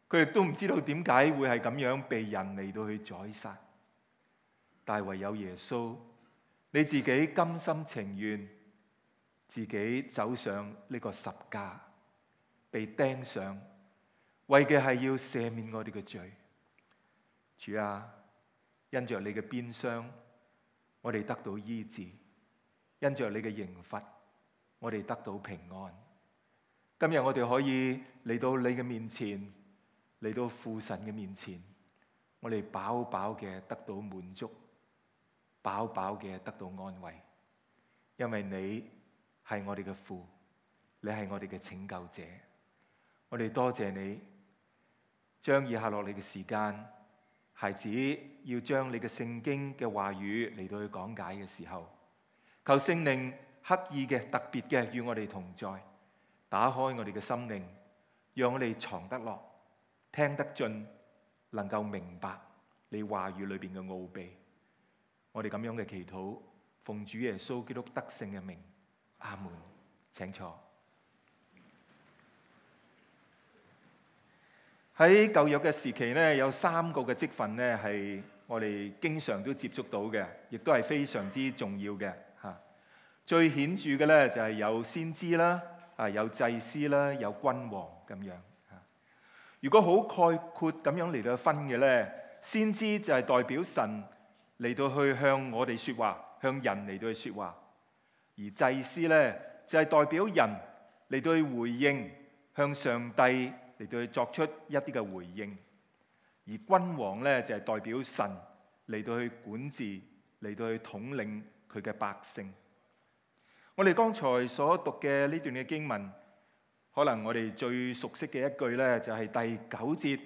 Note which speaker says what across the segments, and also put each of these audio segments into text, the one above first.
Speaker 1: 佢亦都唔知道點解會係咁樣被人嚟到去宰殺，但係唯有耶穌，你自己甘心情願，自己走上呢個十架，被釘上，為嘅係要赦免我哋嘅罪。主啊，因着你嘅鞭傷，我哋得到醫治；因着你嘅刑罰，我哋得到平安。今日我哋可以嚟到你嘅面前，嚟到父神嘅面前，我哋飽飽嘅得到滿足，飽飽嘅得到安慰，因為你係我哋嘅父，你係我哋嘅拯救者。我哋多謝你，將以下落嚟嘅時間，孩子要將你嘅聖經嘅話語嚟到去講解嘅時候，求聖靈刻意嘅、特別嘅與我哋同在，打開我哋嘅心靈，讓我哋藏得落，聽得進，能夠明白你話語裏邊嘅奧秘。我哋咁樣嘅祈禱，奉主耶穌基督得勝嘅名，阿門。請坐。喺舊約嘅時期咧，有3個嘅職份咧係我哋經常都接觸到嘅，亦都係非常之重要嘅嚇。最顯著嘅咧就係有先知啦，有祭司啦，有君王咁樣嚇。如果好概括咁樣嚟到分嘅咧，先知就係代表神嚟到去向我哋說話，向人嚟到去說話；而祭司咧就係代表人嚟到去回應，向上帝嚟到去作出一啲嘅回應；而君王咧就係代表神嚟到去管治，嚟到去統領佢嘅百姓。我哋剛才所讀嘅呢段嘅經文，可能我哋最熟悉嘅一句咧就係第9節。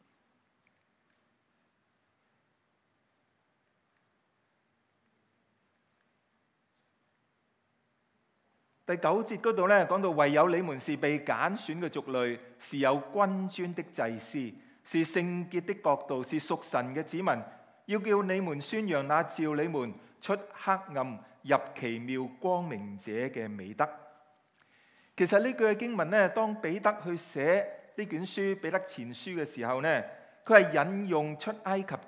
Speaker 1: 第9節嗰度咧講到，唯有你們是被揀選嘅族類，是有君尊的祭司，是聖潔的國度，是屬神嘅子民，要叫你們宣揚那召你們出黑暗入奇妙光明者嘅美德。其實呢句嘅經文咧，當彼得去寫呢卷書《彼得前書》嘅時候咧，佢係引用出埃及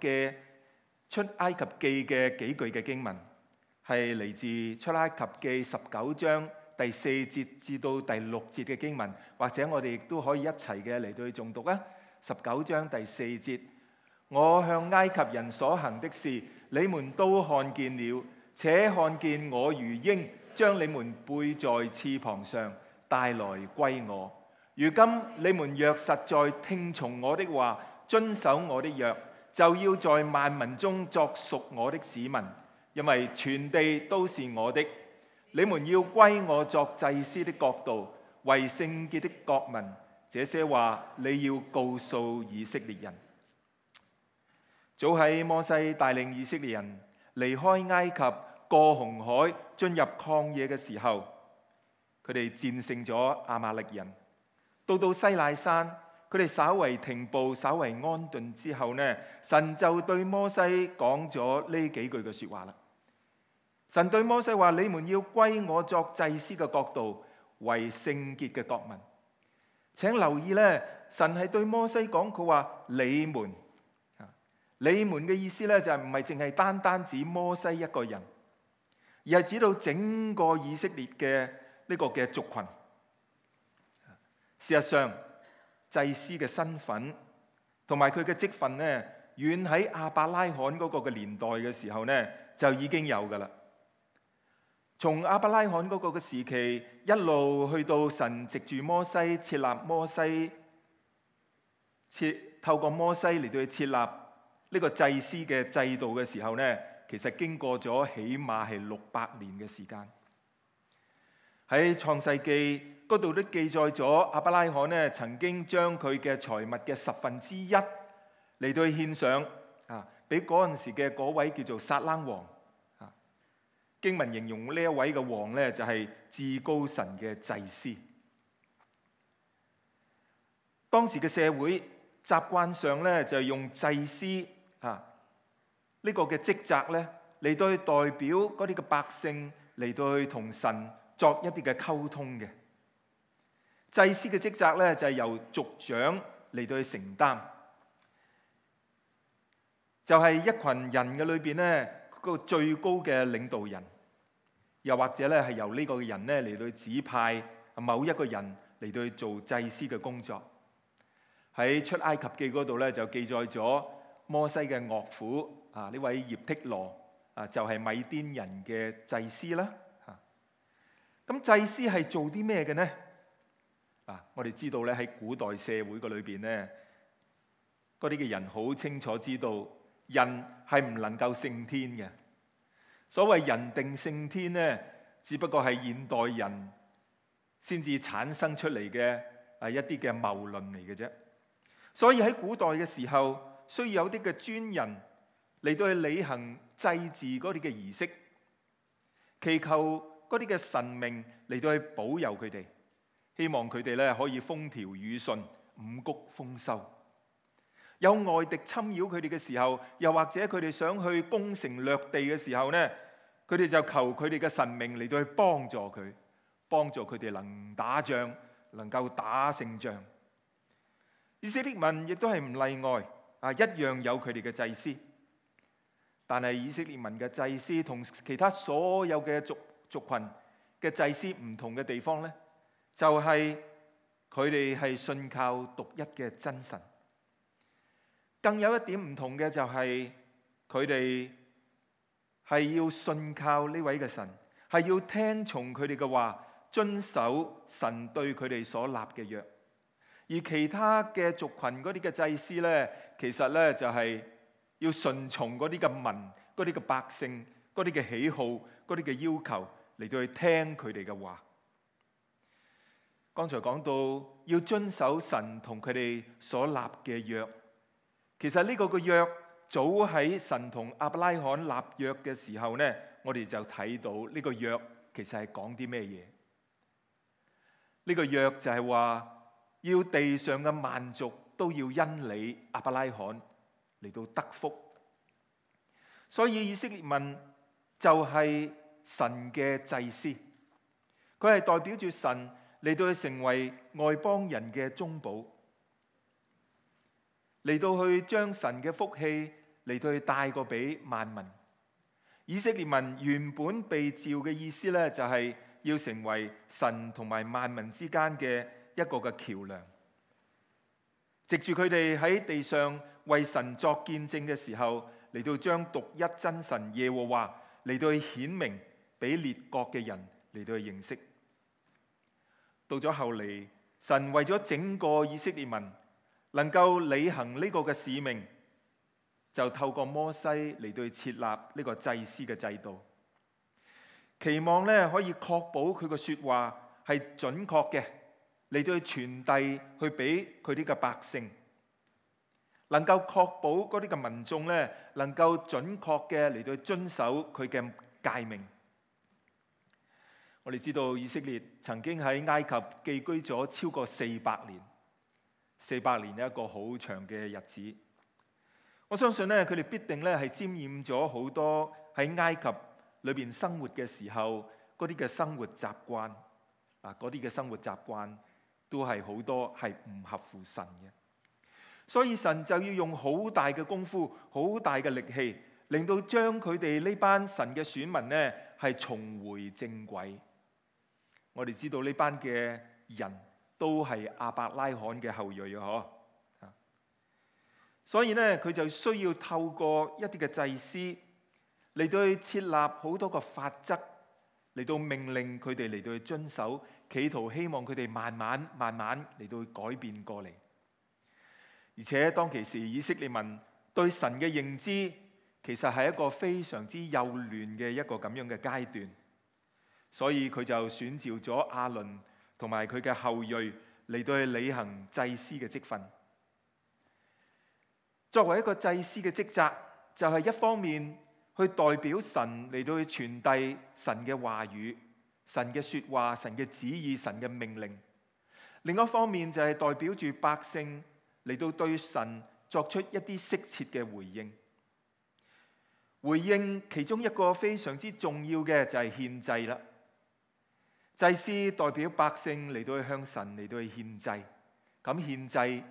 Speaker 1: 記嘅幾句嘅經文，係嚟自出埃及記19章第4節至到第6節嘅經文，或者我哋亦都可以一齊嘅嚟到去誦讀啊。19章第4節，我向埃及人所行的事，你們都看見了，且看見我如鷹將你們背在翅膀上帶來歸我。如今你們若實在聽從我的話，遵守我的約，就要在萬民中作屬我的子民，因為全地都是我的。你們要歸我作祭司的國度，為聖潔的國民。這些話你要告訴以色列人。早喺摩西帶領以色列人離開埃及，過紅海，進入曠野嘅時候，佢哋戰勝咗亞瑪力人。到西奈山，佢哋稍為停步，稍為安頓之後呢，神就對摩西講咗呢幾句嘅說話啦。神對摩西話：你們要歸我作祭司嘅國度，為聖潔嘅國民。請留意咧，神係對摩西講，佢話你們嘅意思咧就係唔係淨係單單指摩西一個人，而係指到整個以色列嘅呢個嘅族群。事實上，祭司嘅身份同埋佢嘅職分呢，遠喺亞伯拉罕嗰個嘅年代嘅時候呢，就已經有噶啦。從亞伯拉罕嗰個嘅時期，一路去到神藉住摩西設立摩西，透過摩西嚟到去設立呢個祭司嘅制度嘅時候呢，其實經過咗起碼係600年嘅時間。喺創世記嗰度都記載咗亞伯拉罕呢曾經將佢嘅財物嘅1/10嚟到去獻上俾嗰陣時嘅嗰位叫做撒冷王。經文形容呢一位嘅王呢，就係至高神嘅祭司。當時嘅社會習慣上呢，就用祭司呢個嘅職責呢嚟到去代表嗰啲嘅百姓嚟到去同神作一啲嘅溝通嘅。祭司嘅職責呢，就係由族長嚟到去承擔。就係一群人嘅裏邊咧，個最高嘅領導人，又或者咧係由呢個人咧嚟到指派某一個人嚟到去做祭司嘅工作。喺出埃及記嗰度咧就記載咗摩西嘅岳父呢位葉忒羅就係米甸人嘅祭司啦。咁祭司係做啲咩嘅呢？我哋知道咧喺古代社會嘅裏邊咧，嗰啲嘅人好清楚知道人係唔能夠勝天嘅。所謂人定勝天咧，只不過係現代人先至產生出嚟嘅一啲嘅謬論嚟嘅啫。所以喺古代嘅時候，需要有啲嘅專人嚟到去履行祭祀嗰啲嘅儀式，祈求嗰啲嘅神明嚟到去保佑佢哋，希望佢哋咧可以風調雨順、五穀豐收。有外敵侵擾佢哋嘅時候，又或者佢哋想去攻城略地嘅時候呢，佢哋就求佢哋嘅神明嚟到去幫助佢哋能打仗，能夠打勝仗。以色列民亦都係唔例外，一樣有佢哋嘅祭司。但係以色列民嘅祭司同其他所有嘅族群嘅祭司唔同嘅地方呢，就係佢哋係信靠獨一嘅真神。更有一點唔同嘅就係佢哋係要信靠呢位嘅神，係要聽從佢哋嘅話，遵守神對佢哋所立嘅約。而其他嘅族群嗰啲嘅祭司呢，其實呢就係要順從嗰啲嘅民、嗰啲嘅百姓、嗰啲嘅喜好、嗰啲嘅要求嚟到去聽佢哋嘅話。剛才講到要遵守神同佢哋所立嘅約。其實呢個嘅約早喺神同亞伯拉罕立約嘅時候呢，我哋就睇到呢個約其實係講啲咩嘢？呢個約就係話要地上嘅萬族都要因你亞伯拉罕嚟到得福。所以以色列民就係神嘅祭司，佢係代表住神嚟到去成為外邦人嘅中保，嚟到去將神嘅福氣嚟到去帶過俾萬民。以色列民原本被召嘅意思咧，就係要成為神同埋萬民之間嘅一個嘅橋樑。藉住佢哋喺地上為神作見證嘅時候，嚟到將獨一真神耶和華嚟到去顯明俾列國嘅人嚟到去認識。到咗後嚟，神為咗整個以色列民能夠履行呢個嘅使命，就透過摩西嚟到設立呢個祭司嘅制度，期望咧可以確保佢個說話係準確嘅，嚟到去傳遞去俾佢啲嘅百姓，能夠確保嗰啲嘅民眾咧能夠準確嘅嚟到去遵守佢嘅誡命。我哋知道以色列曾經喺埃及寄居咗超過400年。400年一個好長嘅日子，我相信咧，佢哋必定咧係沾染咗好多喺埃及裏邊生活嘅時候嗰啲嘅生活習慣，嗰啲嘅生活習慣都係好多係唔合乎神嘅，所以神就要用好大嘅功夫、好大嘅力氣，令到將佢哋呢班神嘅選民咧係重回正軌。我哋知道呢班嘅人都係亞伯拉罕嘅後裔啊！所以咧，佢就需要透過一啲嘅祭司嚟到去設立好多個法則，嚟到命令佢哋嚟到去遵守，企圖希望佢哋慢慢嚟到去改變過嚟。而且當其時以色列民對神嘅認知，其實係一個非常之幼嫩嘅一個咁樣嘅階段，所以佢就選召咗亞倫同埋佢嘅後裔嚟到去履行祭司嘅職分。作為一個祭司嘅職責，就係一方面去代表神嚟到去傳遞神嘅話語、神嘅說話、神嘅旨意、神嘅命令；另一方面就係代表住百姓嚟到對神作出一啲適切嘅回應。回應其中一個非常之重要嘅就係獻祭啦。祭司代表百姓嚟到去向神嚟到去獻祭，咁獻祭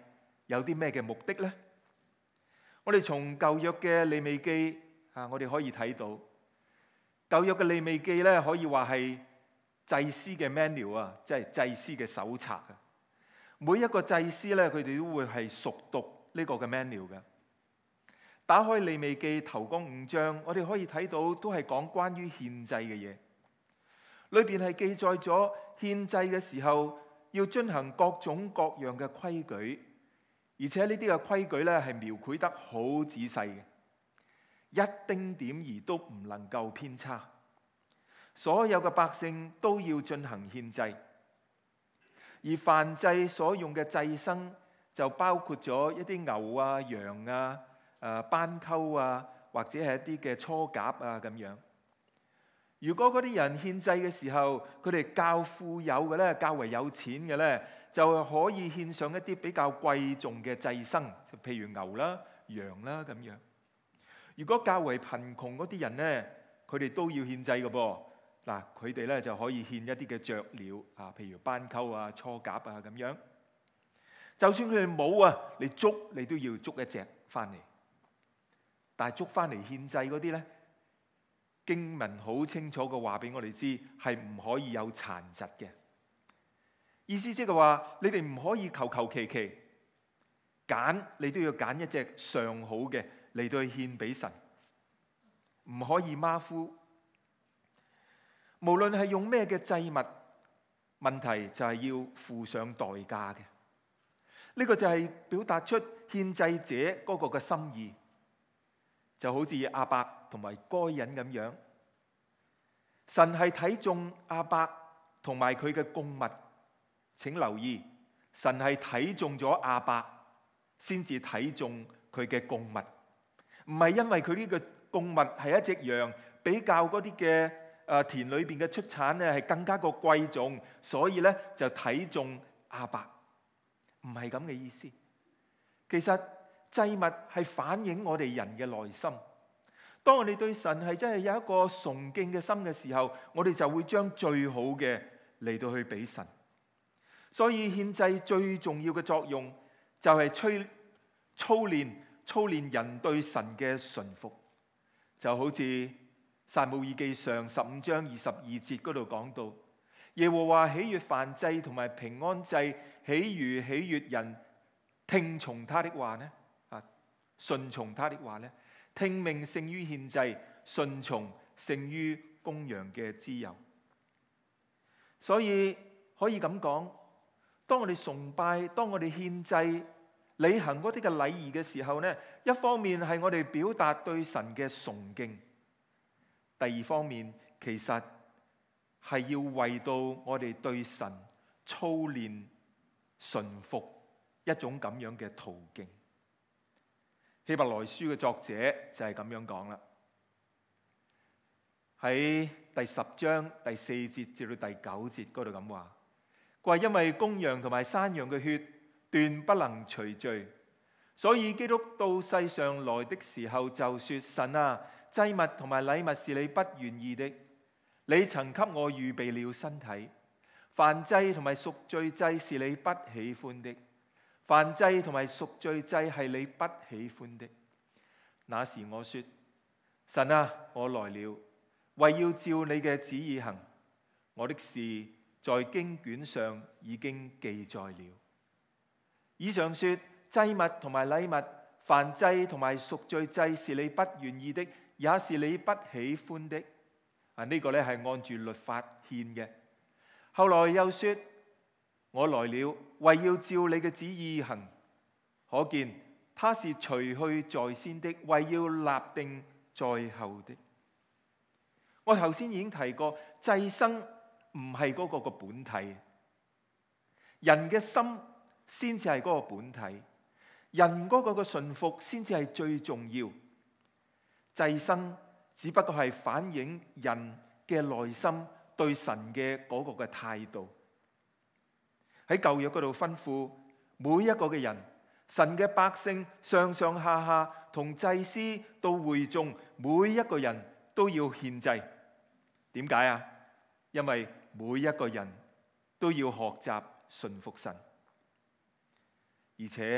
Speaker 1: 有啲咩嘅目的呢？我哋從舊約嘅利未記我哋可以睇到舊約嘅利未記咧，可以話係祭司嘅 manual 啊，即係祭司嘅手冊啊。每一個祭司咧，佢哋都會係熟讀呢個嘅 manual 嘅。打開利未記頭嗰5章，我哋可以睇到都係講關於獻祭嘅嘢。裏邊係記載咗獻祭嘅時候要遵行各種各樣嘅規矩，而且呢啲嘅規矩咧係描繪得好仔細嘅，一丁點兒都唔能夠偏差。所有嘅百姓都要進行獻祭，而燔祭所用嘅祭牲就包括咗一啲牛啊、羊啊、斑鳩啊，或者係一啲嘅雛鴿啊咁樣。如果嗰啲人獻祭嘅時候，佢哋較富有嘅咧，較為有錢嘅咧，就可以獻上一啲比較貴重嘅祭牲，譬如牛啦、羊啦咁樣。如果較為貧窮嗰啲人咧，佢哋都要獻祭嘅噃。嗱，佢哋咧就可以獻一啲嘅雀鳥啊，譬如斑鳩啊、雛鴿啊咁樣。就算佢哋冇啊，你捉你都要捉一隻翻嚟。但係捉翻嚟獻祭嗰啲咧，經文好清楚嘅話俾我哋知，係唔可以有殘疾嘅。意思即係話，你哋唔可以求求其其揀，你都要揀一隻上好嘅嚟到去獻俾神，唔可以馬虎。無論係用咩嘅祭物，問題就係要付上代價嘅。呢個就係表達出獻祭者嗰個嘅心意，就好似亞伯同埋該隱咁樣。神係睇中亞伯同埋佢嘅供物，請留意，神係睇中咗亞伯，先至睇中佢嘅供物，唔係因為佢呢個供物係一隻羊，比較嗰啲嘅田裏邊嘅出產咧係更加個貴重，所以咧就睇中亞伯，唔係咁嘅意思。其實祭物係反映我哋人嘅內心。當我哋對神係真係有一個崇敬嘅心嘅時候，我哋就會將最好嘅嚟到去俾神。所以獻祭最重要嘅作用就係操練人對神嘅順服，就好似撒母耳記上15章22節嗰度講到，耶和華喜悅燔祭同埋平安祭，豈如喜悅人聽從他的話呢？順從他的話呢？聽命勝於獻祭，順從勝於公羊嘅脂油。所以可以咁講，當我哋崇拜，當我哋獻祭、履行嗰啲嘅禮儀嘅時候呢，一方面係我哋表達對神嘅崇敬。第二方面，其實係要為到我哋對神操練順服一種咁樣嘅途徑。希伯來書嘅作者就係咁樣講啦，喺第10章第4節至到第9節嗰度咁話，佢話因為公羊同埋山羊嘅血斷不能除罪，所以基督到世上來的時候就說：神啊，祭物同埋禮物是你不願意的，你曾給我預備了身體。燔祭同埋贖罪祭是你不喜歡的，燔祭同埋贖罪祭係你不喜歡的。那時我說：神啊，我來了，為要照你嘅旨意行。我的事在經卷上已經記載了。以上說，祭物同埋禮物、燔祭同埋贖罪祭是你不願意的，也是你不喜歡的。呢個咧係按住律法獻嘅。後來又說：我來了，為要照你嘅旨意行。可見他是除去在先的，為要立定在後的。我頭先已經提過，祭牲唔係嗰個本體，人嘅心先至係嗰個本體，人嗰個嘅順服先至係最重要。祭牲只不過係反映人嘅內心對神嘅嗰個嘅態度。喺舊約嗰度吩咐每一個嘅人，神嘅百姓上上下下同祭司到會眾，每一個人都要獻祭。點解啊？因為每一個人都要學習順服神，而且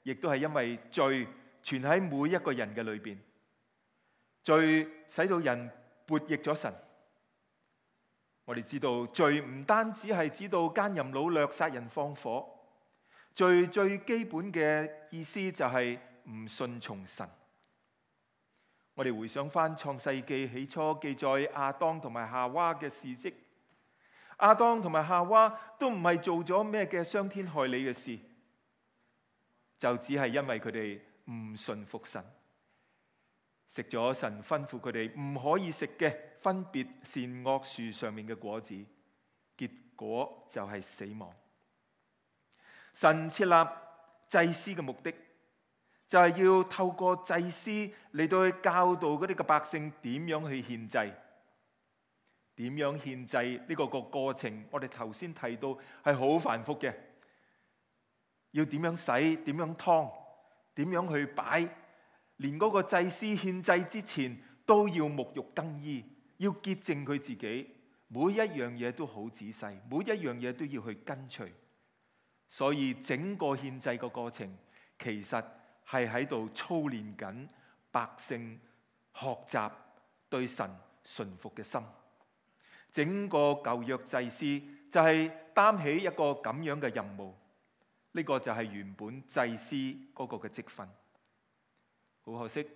Speaker 1: 亦都係因為罪存喺每一個人嘅裏邊，罪使到人悖逆咗神。我哋知道罪唔單止係指到奸淫擄掠、殺人放火，罪最基本嘅意思就係唔順從神。我哋回想翻創世記起初記載亞當同埋夏娃嘅事蹟，亞當同埋夏娃都唔係做咗咩嘅傷天害理嘅事，就只係因為佢哋唔順服神，食咗神吩咐佢哋唔可以食嘅分別善惡樹上面嘅果子，結果就係死亡。神設立祭司嘅目的，就係要透過祭司嚟到去教導嗰啲嘅百姓點樣去獻祭，點樣獻祭呢個過程，我哋頭先提到係好繁複嘅，要點樣洗，點樣劏，點樣去擺，連嗰個祭司獻祭之前都要沐浴更衣，要潔淨佢自己，每一樣嘢都好仔細，每一樣嘢都要去跟隨。所以整個獻祭嘅過程，其實係喺度操練緊百姓學習對神順服嘅心。整個舊約祭司就係擔起一個咁樣嘅任務，呢個就係原本祭司嗰個嘅職分。好可惜，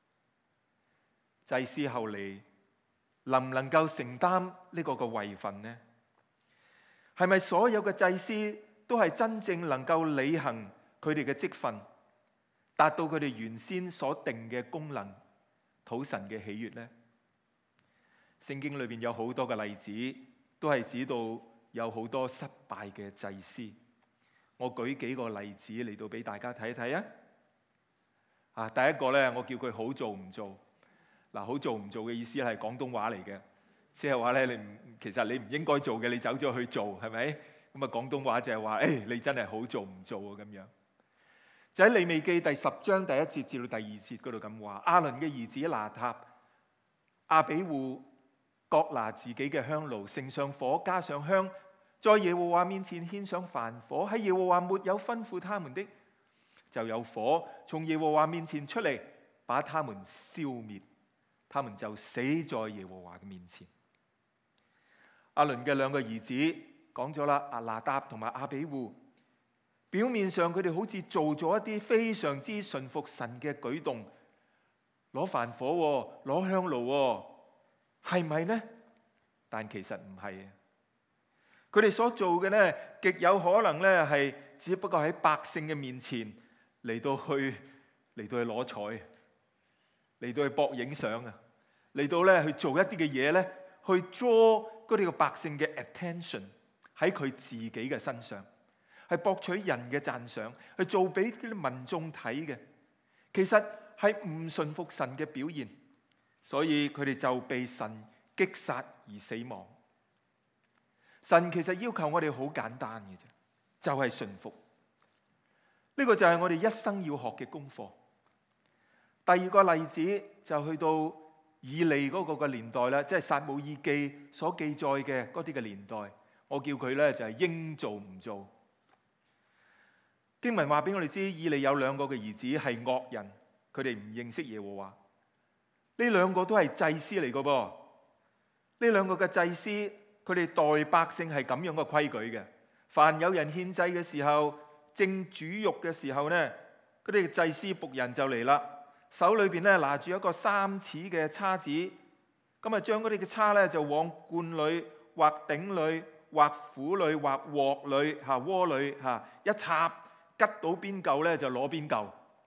Speaker 1: 祭司後嚟能唔能夠承擔呢個嘅位份呢？係咪所有嘅祭司都係真正能夠履行佢哋嘅職分，達到佢哋原先所定嘅功能，討神嘅喜悅呢？聖經裏邊有好多嘅例子，都係指到有好多失敗嘅祭司。我舉幾個例子嚟到俾大家睇睇啊！第一個咧，我叫佢好做唔做。嗱，好做唔做嘅意思係廣東話嚟嘅，即係話咧，其實你唔應該做嘅，你走咗去做，係咪？咁啊，廣東話就係話，你真係好做唔做啊？咁樣就喺利未記第10章第1節至到第2節嗰度咁話：亞倫嘅兒子拿塔、亞比戶各拿自己嘅香爐，盛上火，加上香，在耶和華面前獻上燔火。喺耶和華沒有吩咐他們的，就有火從耶和華面前出嚟，把他們消滅，他們就死在耶和華嘅面前。亞倫嘅兩個兒子講咗啦，拿答同埋亞比戶，表面上佢哋好似做咗一啲非常之順服神嘅舉動，攞燔火，攞香爐，係咪呢？但其實唔係啊！佢哋所做嘅呢，極有可能呢係只不過喺百姓嘅面前嚟到去攞彩，嚟到去博影相啊，嚟到咧去做一啲嘅嘢咧，去 draw 嗰啲嘅百姓嘅 attention 喺佢自己嘅身上，係博取人嘅讚賞，去做俾啲民眾睇嘅。其實係唔順服神嘅表現，所以佢哋就被神擊殺而死亡。神其實要求我哋好簡單嘅啫，就係順服。呢個就係我哋一生要學嘅功課。第二個例子就去到以利嗰個嘅年代啦，即係撒母耳記所記載嘅嗰啲嘅年代，我叫佢咧就係應做唔做。經文話俾我哋知，以利有兩個嘅兒子係惡人，佢哋唔認識耶和華。呢兩個都係祭司嚟嘅噃，呢兩個嘅祭司，佢哋待百姓係咁樣嘅規矩嘅。凡有人獻祭嘅時候，正煮肉嘅時候呢，嗰啲祭司僕人就嚟啦，手裏邊咧拿住一個3齒嘅叉子，咁啊將嗰啲嘅叉咧就往罐裏、或鼎裏、或釜裏、或鑊裏、鍋裏一插，吉到邊嚿咧就攞邊嚿。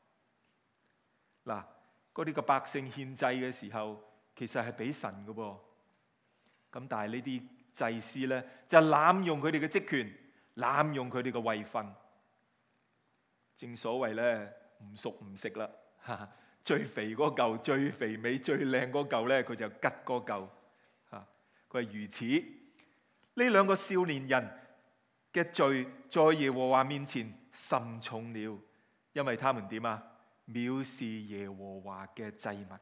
Speaker 1: 嗱，嗰啲嘅百姓獻祭嘅時候，其實係俾神嘅噃。咁但係呢啲祭司咧就濫用佢哋嘅職權，濫用佢哋嘅位份。正所謂咧，唔熟唔食啦，最肥嗰嚿、最肥美、最靚嗰嚿咧，佢就吉嗰嚿。佢係如此。呢兩個少年人嘅罪，在耶和華面前甚重了，因為他們點啊？藐視耶和華嘅祭物。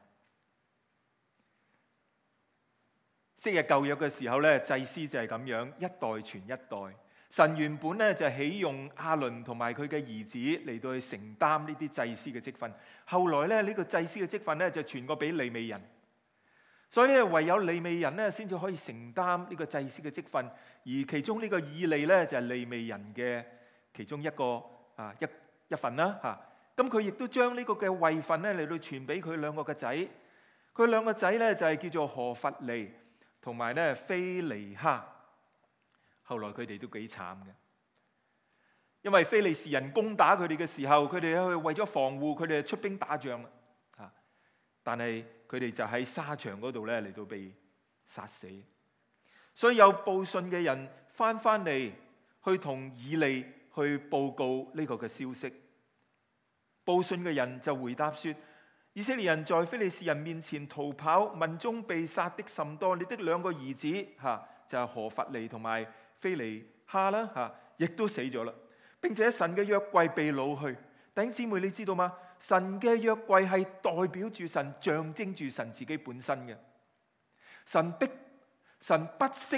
Speaker 1: 昔日舊約嘅時候咧，祭司就係咁樣，一代傳一代。 神原本咧就起用亞倫同埋佢嘅兒子嚟到去承擔呢啲祭司嘅職分，後來咧呢個祭司嘅職分咧就傳過俾利未人，所以咧唯有利未人咧先至可以承擔呢個祭司嘅職分，而其中呢個以利咧就係利未人嘅其中一個一份啦嚇。咁佢亦都將呢個嘅位份咧嚟到傳俾佢兩個嘅仔，佢兩個仔咧就係叫做何弗尼同埋咧非尼哈。後來佢哋都幾慘嘅，因為非利士人攻打佢哋嘅時候，佢哋去為咗防護，佢哋出兵打仗啦。但係佢哋就喺沙場嗰度咧嚟到被殺死。所以有報信嘅人翻嚟去同以利去報告呢個嘅消息。報信嘅人就回答說：以色列人在非利士人面前逃跑，民中被殺的甚多。你的兩個兒子就係何弗尼同埋非尼哈啦亦都死咗啦，並且神嘅約櫃被擄去。弟兄姊妹，你知道嗎？神嘅約櫃係代表住神，象徵住神自己本身嘅。神不惜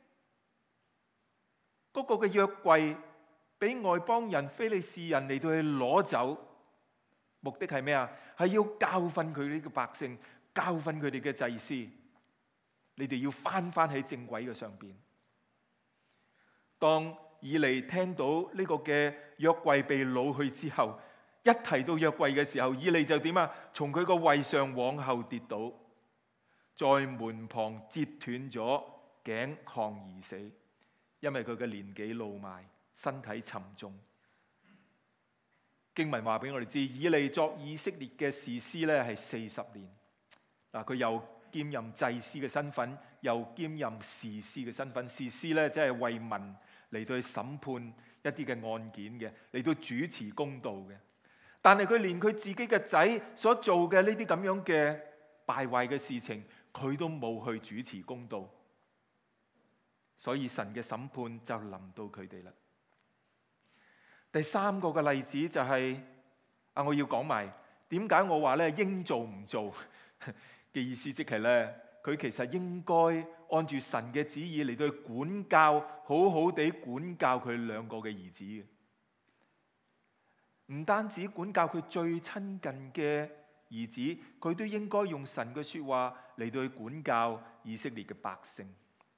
Speaker 1: 嗰個嘅約櫃俾外邦人非利士人嚟到去攞走，目的係咩啊？係要教訓佢呢個百姓，教訓佢哋嘅祭司，你哋要翻喺正軌嘅上邊。當以利聽到呢個嘅約櫃被擄去之後，一提到約櫃嘅時候，以利就點啊？從佢個位上往後跌倒，在門旁折斷咗頸項而死，因為佢嘅年紀老邁，身體沉重。經文話俾我哋知，以利作以色列嘅士師咧係40年。佢又兼任祭司嘅身份，又兼任士師嘅身份。士師咧即係為民嚟到去審判一啲嘅案件嘅，嚟到主持公道嘅。但係佢連佢自己嘅仔所做嘅呢啲咁樣嘅敗壞嘅事情，佢都冇去主持公道，所以神嘅審判就臨到佢哋啦。第三個嘅例子就係我要講埋點解我話咧應做唔做嘅意思，即係咧佢其實應該按住神嘅旨意嚟到去管教，好好地管教佢兩個嘅兒子嘅。唔單止管教佢最親近嘅兒子，佢都應該用神嘅說話嚟到去管教以色列嘅百姓。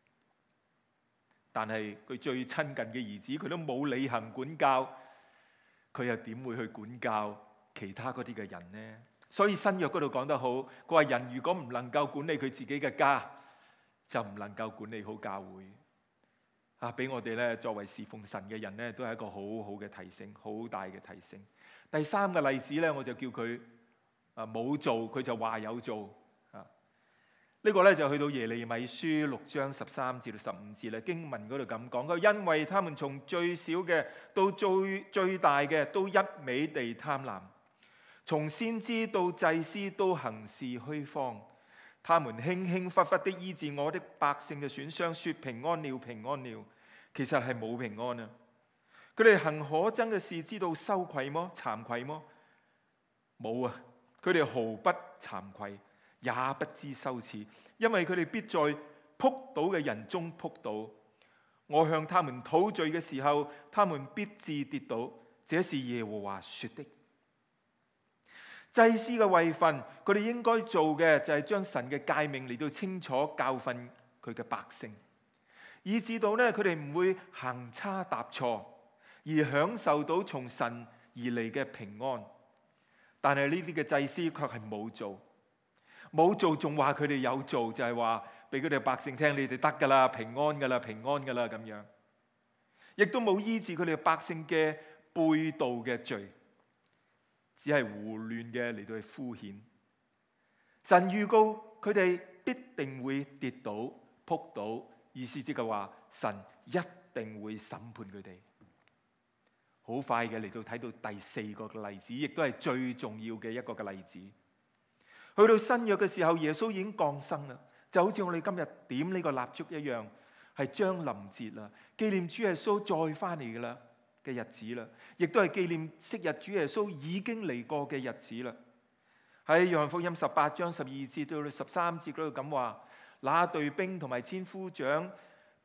Speaker 1: 但係佢最親近嘅兒子，佢都冇履行管教，佢又點會去管教其他嗰啲嘅人呢？所以新約嗰度講得好，佢話人如果唔能夠管理佢自己嘅家，就唔能夠管理好教會。俾我哋咧作為侍奉神嘅人咧，都係一個好好嘅提醒，好大嘅提醒。第三個例子咧，我就叫佢冇做，佢就話有做。呢個咧就去到耶利米書6章13至到15節啦。經文嗰度咁講，佢因為他們從最小嘅到最大嘅都一味地貪婪，從先知到祭司都行事虛謊，他們輕輕忽忽的醫治我的百姓嘅損傷，說平安了，平安了，其實係冇平安啊！佢哋行可憎嘅事，知道羞愧麼？慚愧麼？冇啊！佢哋毫不慚愧，也不知羞恥，因為佢哋必在仆倒嘅人中仆倒。我向他們討罪嘅時候，他們必致跌倒。這是耶和華說的。祭司嘅位份，佢哋應該做嘅就係將神嘅誡命嚟到清楚教訓佢嘅百姓，以至到咧佢哋唔會行差踏錯，而享受到從神而嚟嘅平安。但係呢啲嘅祭司卻係冇做，仲話佢哋有做，就係話俾佢哋百姓聽，你哋得噶啦，平安噶啦，平安噶啦咁樣，亦都冇醫治佢哋百姓嘅背道嘅罪，只係胡亂嘅嚟到去敷衍。神預告佢哋必定會跌倒仆倒，意思即係話神一定會審判佢哋。好快嘅嚟到睇到第四個嘅例子，亦都係最重要嘅一個嘅例子。去到新約嘅時候，耶穌已經降生啦，就好似我哋今日點呢個蠟燭一樣，係將臨節啦，紀念主耶穌再翻嚟嘅啦嘅日子啦，亦都係紀念昔日主耶穌已經嚟過嘅日子啦。喺約翰福音18章12節到13節嗰度咁話，那隊兵同埋千夫長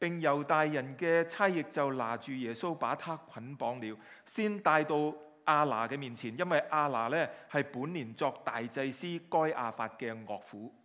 Speaker 1: 並猶大人嘅差役就拿住耶穌，把他捆綁了，先帶到亞拿嘅面前，因為亞拿呢係本年作大祭司該亞法嘅岳父。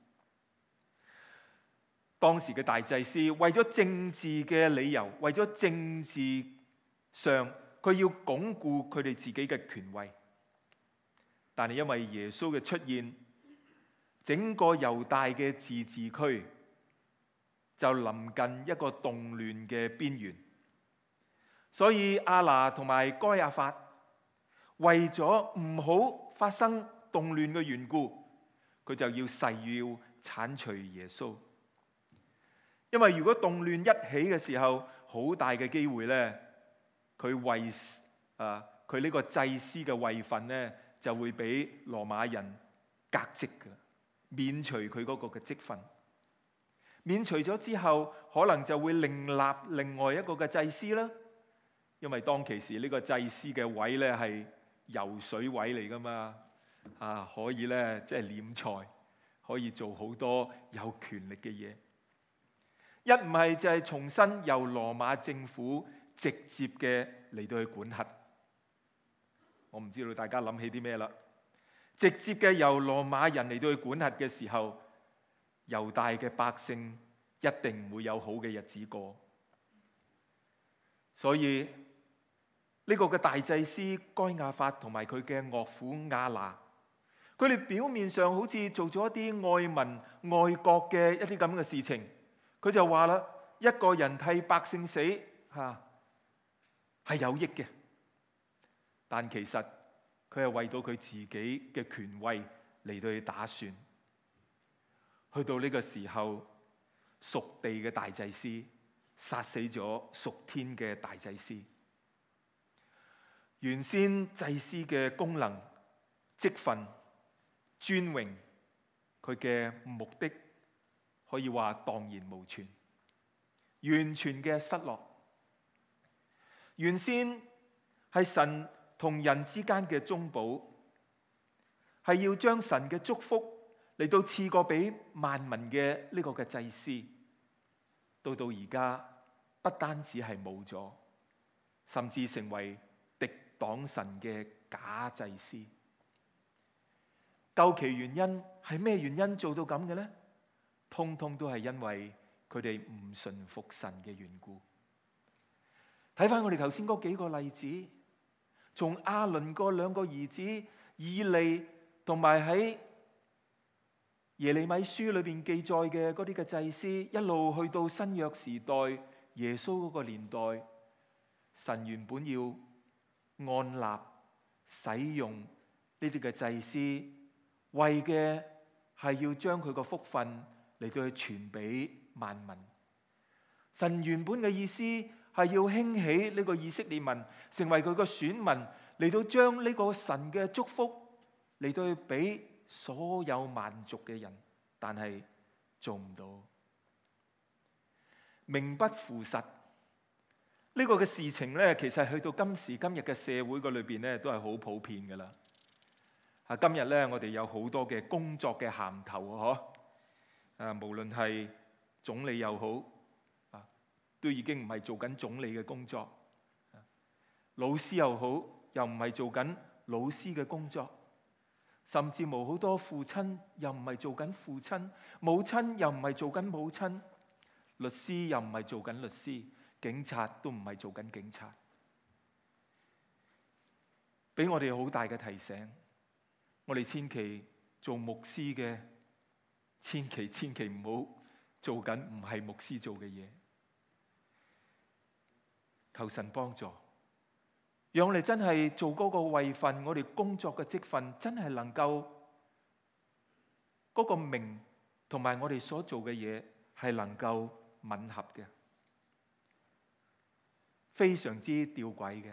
Speaker 1: 當時嘅大祭司為咗政治嘅理由，為咗政治上佢要鞏固佢哋自己嘅權位，但係因為耶穌嘅出現，整個猶大嘅自治區就臨近一個動亂嘅邊緣，所以亞拿同埋該亞法為咗唔好發生動亂嘅緣故，佢就要誓要剷除耶穌。因為如果動亂一起嘅時候，好大嘅機會咧，佢呢個祭司嘅位份咧就會俾羅馬人革職嘅，免除佢嗰個嘅職分。免除咗之後，可能就會另立另外一個嘅祭司啦。因為當其時呢個祭司嘅位咧係游水位嚟噶嘛，可以咧即係斂財，可以做好多有權力嘅嘢。一唔係就係重新由羅馬政府直接嘅嚟到去管轄。我唔知道大家諗起啲咩啦。直接嘅由羅馬人嚟到去管轄嘅時候，猶大嘅百姓一定唔會有好嘅日子過。所以呢個嘅大祭司該亞法同埋佢嘅岳父亞拿，佢哋表面上好似做咗一啲愛民愛國嘅一啲咁嘅事情。佢就話啦，一個人替百姓死係有益嘅，但其實佢係為到佢自己嘅權位嚟到去打算。去到呢個時候，屬地嘅大祭司殺死咗屬天嘅大祭司。原先祭司嘅功能、職分、尊榮，佢嘅目的，可以話蕩然無存，完全嘅失落。原先係神同人之間嘅中保，係要將神嘅祝福嚟到賜過俾萬民嘅呢個嘅祭司，到而家不單止係冇咗，甚至成為敵擋神嘅假祭司。究其原因係咩原因做到咁嘅呢？通通都係因為佢哋唔順服神嘅緣故。睇翻我哋頭先嗰幾個例子，從亞倫個兩個兒子以利，同埋喺耶利米書裏邊記載嘅嗰啲嘅祭司，一路去到新約時代耶穌嗰個年代，神原本要按立使用呢啲嘅祭司，為嘅係要將佢個福分嚟到去傳俾萬民。神原本嘅意思係要興起呢個以色列民，成為佢個選民，嚟到將呢個神嘅祝福嚟到去俾所有萬族嘅人，但係做唔到，名不符實。呢個嘅事情咧，其實去到今時今日嘅社會嗰裏邊咧，都係好普遍噶啦。今日咧，我哋有好多嘅工作嘅銜頭，無論係總理又好，都已經唔係做緊總理嘅工作；老師又好，又唔係做緊老師嘅工作；甚至冇好多父親又唔係做緊父親，母親又唔係做緊母親，律師又唔係做緊律師，警察都唔係做緊警察。俾我哋好大嘅提醒，我哋千祈做牧師嘅，千祈唔好做緊唔係牧師做嘅嘢。求神幫助，讓我哋真係做嗰個位份，我哋工作嘅職份真係能夠嗰個名同埋我哋所做嘅嘢係能夠吻合嘅。非常之吊詭嘅，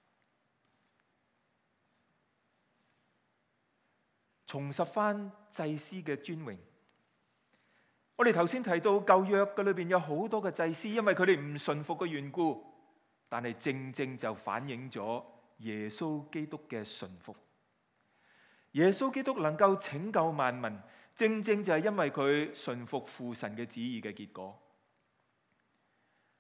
Speaker 1: 重拾翻祭司嘅尊榮。我哋頭先提到舊約嘅裏邊有好多嘅祭司，因為佢哋唔順服嘅緣故，但係正正就反映咗耶穌基督嘅順服。耶穌基督能夠拯救萬民，正正就係因為佢順服父神嘅旨意嘅結果。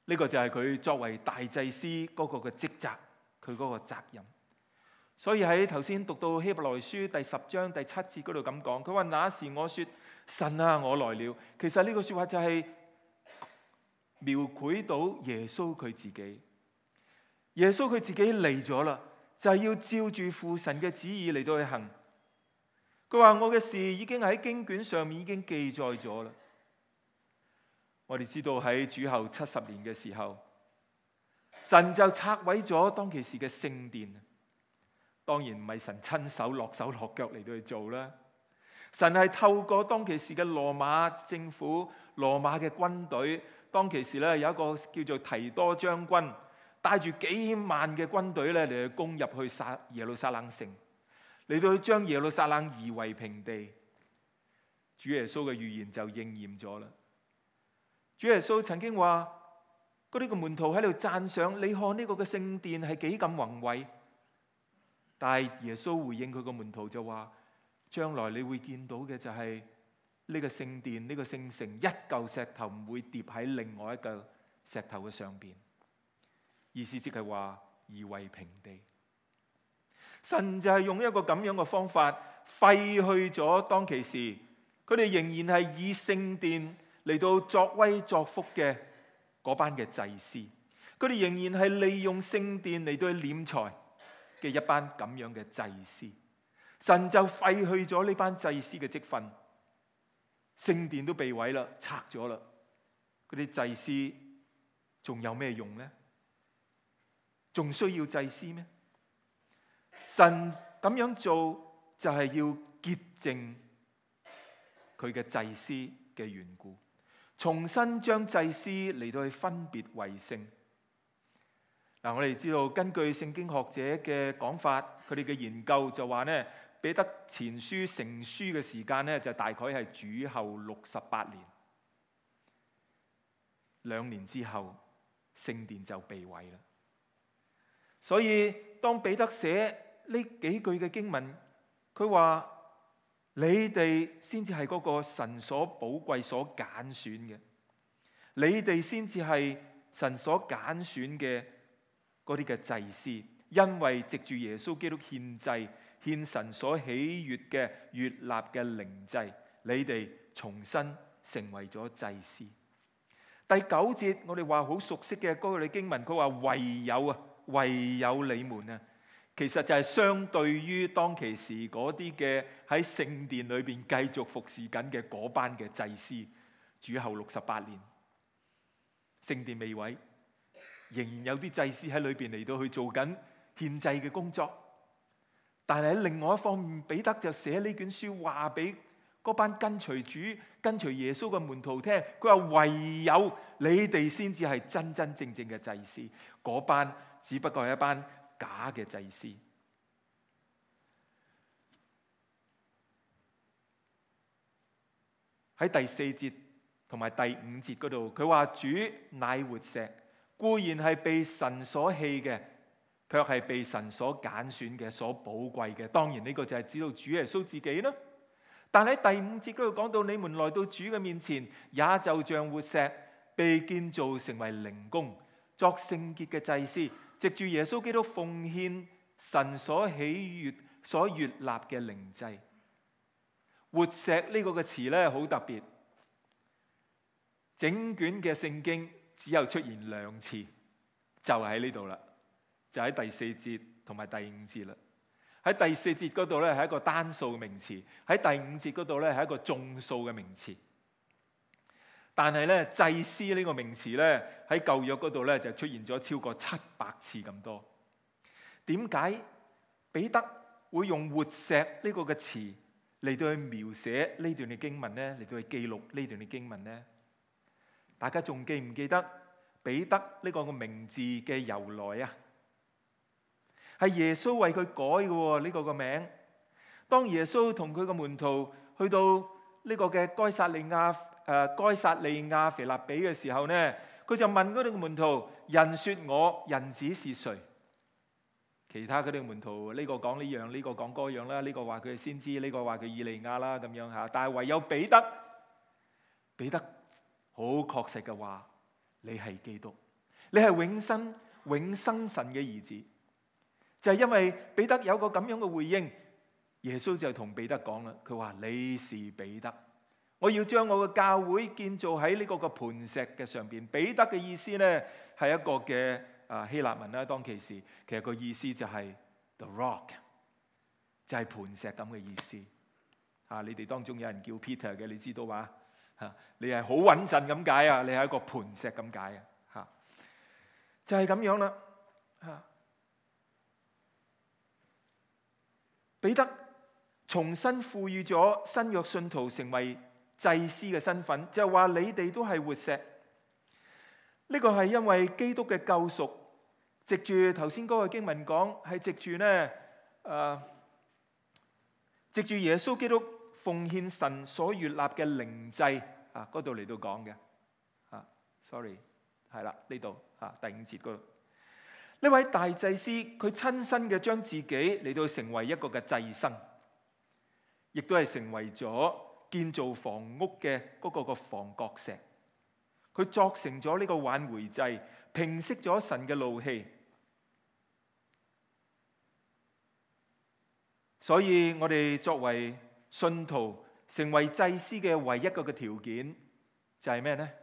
Speaker 1: 呢個就係佢作為大祭司嗰個嘅職責，佢嗰個責任。所以喺頭先讀到希伯來書第10章第7節嗰度咁講，佢話那時我說神啊，我來了。其實呢個說話就係描繪到耶穌佢自己。耶穌佢自己嚟咗啦，就係要照住父神嘅旨意嚟到去行。佢話我嘅事已經喺經卷上面已經記載咗啦。我哋知道喺主後70年嘅時候，神就拆毀咗當其時嘅聖殿。當然唔係神親手落手落腳嚟到去做啦，神係透過當其時嘅羅馬政府、羅馬嘅軍隊。當其時咧有一個叫做提多將軍，帶住幾萬嘅軍隊咧嚟去攻入去耶路撒冷城，嚟到去將耶路撒冷夷為平地。主耶穌嘅預言就應驗咗啦。主耶穌曾經話：嗰啲個門徒喺度讚賞，你看呢個嘅聖殿係幾咁宏偉。但係耶穌回應佢個門徒就話：將來你會見到嘅就係呢個聖殿、呢個聖城，一嚿石頭唔會疊喺另外一嚿石頭嘅上邊。意思即係話夷為平地。神就係用一個咁樣嘅方法廢去咗當其時佢哋仍然係以聖殿嚟到作威作福嘅嗰班嘅祭司，佢哋仍然係利用聖殿嚟到去斂財嘅一班咁樣嘅祭司。神就廢去咗呢班祭司嘅職分，聖殿都被毀啦，拆咗啦，嗰啲祭司仲有咩用呢？仲需要祭司咩？神咁樣做就係要潔淨佢嘅祭司嘅緣故，重新將祭司嚟到去分別為聖。嗱，我哋知道根據聖經學者嘅講法，佢哋嘅研究就話呢，彼得前書成書嘅時間呢，就大概係主後68年，2年之後聖殿就被毀啦。所以當彼得寫呢幾句嘅經文，佢話你哋先至係嗰個神所寶貴所揀選嘅，你哋先至係神所揀選嘅嗰啲嘅祭司，因為藉住耶穌基督獻祭，獻神所喜悅嘅悅納嘅靈祭，你哋重新成為咗祭司。第9節我哋話好熟悉嘅嗰句經文，佢話唯有你們啊，其實就係相對於當其時嗰啲嘅喺聖殿裏邊繼續服侍緊嘅嗰班嘅祭司。主後68年，聖殿未毀，仍然有啲祭司喺裏邊嚟到去做緊獻祭嘅工作。但係喺另外一方面，彼得就寫呢卷書話俾嗰班跟隨主、跟隨耶穌嘅門徒聽，佢話唯有你哋先至係真真正正嘅祭司，嗰班只不過係一班假嘅祭司。喺第4節同埋第5節嗰度，佢話主乃活石，固然係被神所棄嘅，卻係被神所揀選嘅、所寶貴嘅。當然呢個就係指到主耶穌自己啦。但喺第5節嗰度講到，你們來到主嘅面前，也就像活石被建造成為靈宮，作聖潔嘅祭司，藉住耶穌基督奉獻神所喜悅、所悅納嘅靈祭。活石呢個嘅詞咧好特別，整卷嘅聖經只有出現2次，就喺呢度啦，就喺第4節同埋第5節啦。喺第4節嗰度咧係一個單數名詞，喺第5節嗰度咧係一個眾數嘅名詞。但係咧祭司呢個名詞咧喺舊約嗰度咧就出現咗超過700次咁多。點解彼得會用活石呢個嘅詞嚟到去描寫呢段嘅經文呢？嚟到去記錄呢段嘅經文呢？大家仲記唔記得彼得呢個名字嘅由來啊？係耶穌為佢改嘅喎，呢個個名。當耶穌同佢個門徒去到呢個嘅該撒利亞腓立比嘅時候呢，佢就問嗰啲門徒：人說我人子是誰？其他嗰啲門徒呢個講呢樣，呢個講嗰樣啦，呢個話佢係先知，呢個話佢以利亞啦咁樣嚇。但係唯有彼得好確實嘅話：你係基督。 你係永生神嘅兒子。就係因為彼得有個咁樣嘅回應，耶穌就同彼得講啦，佢話你是彼得，我要將我嘅教會建造喺呢個嘅磐石嘅上邊。彼得嘅意思呢係一個嘅希臘文啦，當其時其實個意思就係 the rock， 就係磐石咁嘅意思。你哋當中有人叫 Peter 嘅，你知道嘛？你係好穩陣咁解啊，你係一個磐石咁解啊，就係咁樣啦。彼得重新賦予咗新約信徒成為祭司嘅身份，就係話你哋都係活石。呢個係因為基督嘅救贖，藉住頭先嗰個經文講，係藉住耶穌基督奉獻神所悅納嘅靈祭嗰度嚟到講嘅。sorry， 係啦，呢度第5節嗰度。呢位大祭司佢親身嘅將自己嚟到成為一個嘅祭牲，亦都係成為咗建造房屋嘅嗰個個房角石。佢作成咗呢個挽回祭，平息咗神嘅怒氣。所以我哋作為信徒成為祭司嘅唯一一個嘅條件就係咩呢？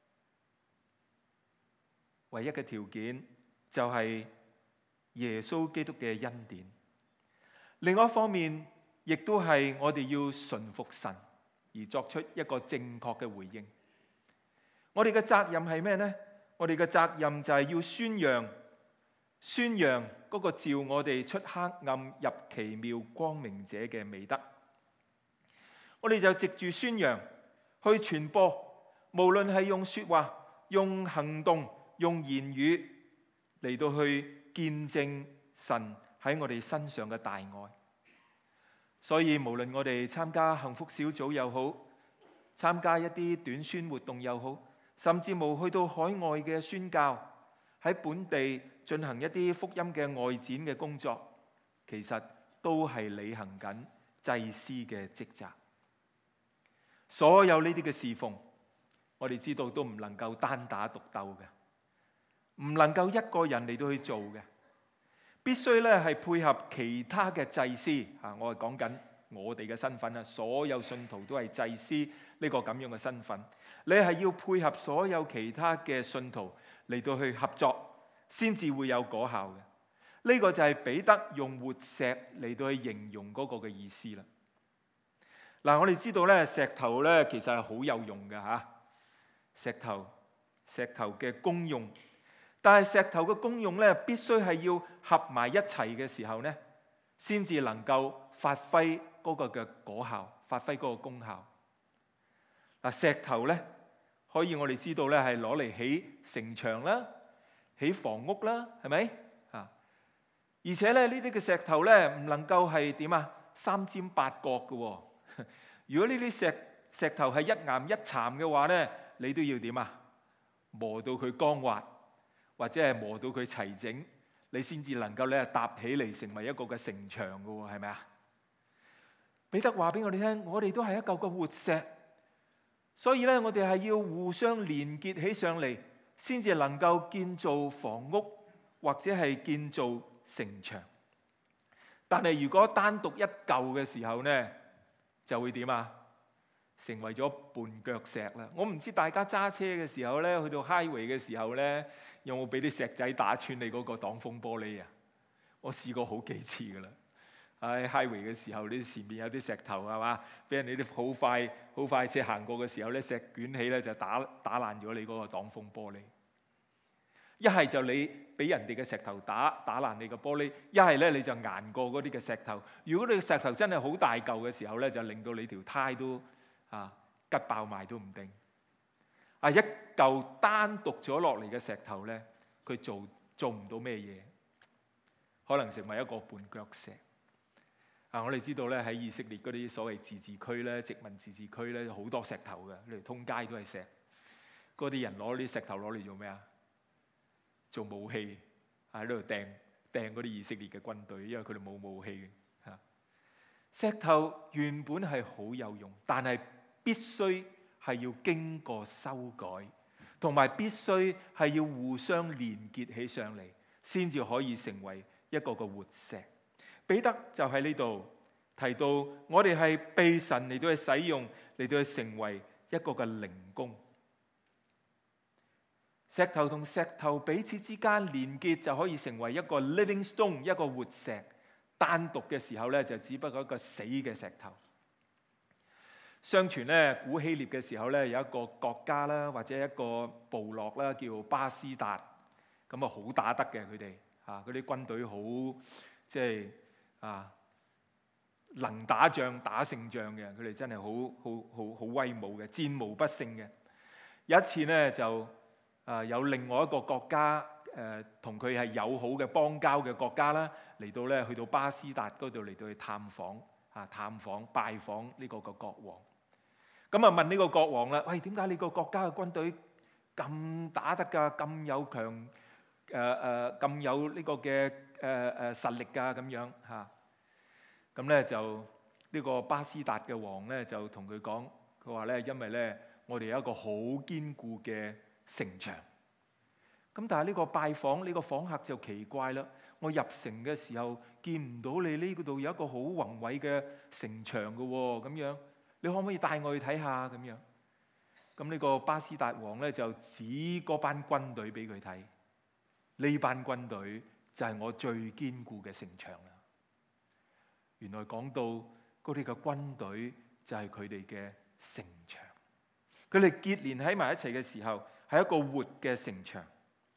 Speaker 1: 唯一嘅條件就係耶穌基督嘅恩典。另外一方面，亦都係我哋要順服神而作出一個正確嘅回應。我哋嘅責任係咩呢？我哋嘅責任就係要宣揚嗰個召我哋出黑暗入奇妙光明者嘅美德。我哋就藉住宣揚去傳播，無論係用說話、用行動、用言語嚟到去見證神喺我哋身上嘅大愛。所以無論我哋參加幸福小組又好，參加一啲短宣活動又好，甚至冇去到海外嘅宣教，喺本地進行一啲福音嘅外展嘅工作，其實都係履行緊祭司嘅職責。所有呢啲嘅侍奉，我哋知道都唔能夠單打獨鬥嘅，唔能夠一個人嚟到去做嘅，必須咧係配合其他嘅祭司。我係講緊我哋嘅身份啊，所有信徒都係祭司呢個咁樣嘅身份。你係要配合所有其他嘅信徒嚟到去合作，先至會有果效嘅。呢個就係彼得用活石嚟到去形容嗰個嘅意思啦。嗱，我哋知道咧，石頭咧其實係好有用嘅嚇。石頭嘅功用，但係石頭嘅功用咧，必須係要合埋一齊嘅時候咧，先至能夠發揮嗰個嘅果效，發揮嗰個功效。嗱，石頭咧可以我哋知道咧係攞嚟起城牆啦，起房屋啦，係咪啊？而且咧呢啲嘅石頭咧唔能夠係點啊，三尖八角嘅喎。如果呢啲石頭係一岩一巉嘅話咧，你都要點啊？磨到佢光滑，或者係磨到佢齊整，你先至能夠咧搭起嚟成為一個嘅城牆嘅喎，係咪啊？彼得話俾我哋聽，我哋都係一嚿個活石，所以咧我哋係要互相連結起上嚟，先至能夠建造房屋或者係建造城牆。但係如果單獨一嚿嘅時候呢，就會點啊？成為咗絆腳石啦！我唔知大家揸車嘅時候咧，去到 highway 嘅時候咧，有冇俾啲石仔打穿你嗰個擋風玻璃啊？我試過好幾次噶啦。喺 highway 嘅時候，你前面有啲石頭係嘛，俾人哋啲好快車行過嘅時候咧，石捲起咧就打爛咗你嗰個擋風玻璃。一係就你俾人哋嘅石頭打爛你個玻璃，一係咧你就捱過嗰啲嘅石頭。如果你嘅石頭真係好大嚿嘅時候咧，就令到你條胎都吉爆埋都唔定。一嚿單獨咗落嚟嘅石頭咧，佢做唔到咩嘢，可能成為一個絆腳石。我哋知道咧，喺以色列嗰啲所謂自治區咧、殖民自治區咧，好多石頭嘅，你哋通街都係石。嗰啲人攞啲石頭攞嚟做咩啊？做武器，喺度掟嗰啲以色列嘅軍隊，因為佢哋冇武器嘅。石頭原本係好有用，但係必須係要經過修改， 同埋必須係要互相連結起上嚟，先至可以成為一個個活石。彼得就喺呢度提到，我哋係被神嚟到去使用，嚟到去成為一個嘅靈宮。石頭同石頭彼此之間連結，就可以成為一個 living stone， 一個活石。單獨嘅時候咧，就只不過一個死嘅石頭。相傳咧，古希臘嘅時候咧，有一個國家啦，或者一個部落啦，叫巴斯達。咁啊，好打得嘅佢哋啊，嗰啲軍隊好即係能打仗打勝仗嘅，佢哋真係好威武嘅，戰無不勝嘅。有一次咧，就有另外一個國家同佢係友好嘅邦交嘅國家啦，嚟到咧去到巴斯達嗰度嚟到去探訪拜訪呢個國王。咁啊，問呢個國王啦，喂，點解你個國家嘅軍隊咁打得㗎？咁有強咁有呢個嘅實力㗎？咁樣嚇。咁咧就呢個巴斯達嘅王咧就同佢講，佢話咧，因為咧我哋有一個好堅固嘅城牆。咁但係呢個拜訪呢個訪客就奇怪啦，我入城嘅時候見唔到你呢度有一個好宏偉嘅城牆㗎喎，咁樣。你可唔可以帶我去睇下咁樣？咁呢個巴斯達王咧就指嗰班軍隊俾佢睇，呢班軍隊就係我最堅固嘅城牆啦。原來講到嗰啲嘅軍隊就係佢哋嘅城牆，佢哋結連喺埋一齊嘅時候係一個活嘅城牆。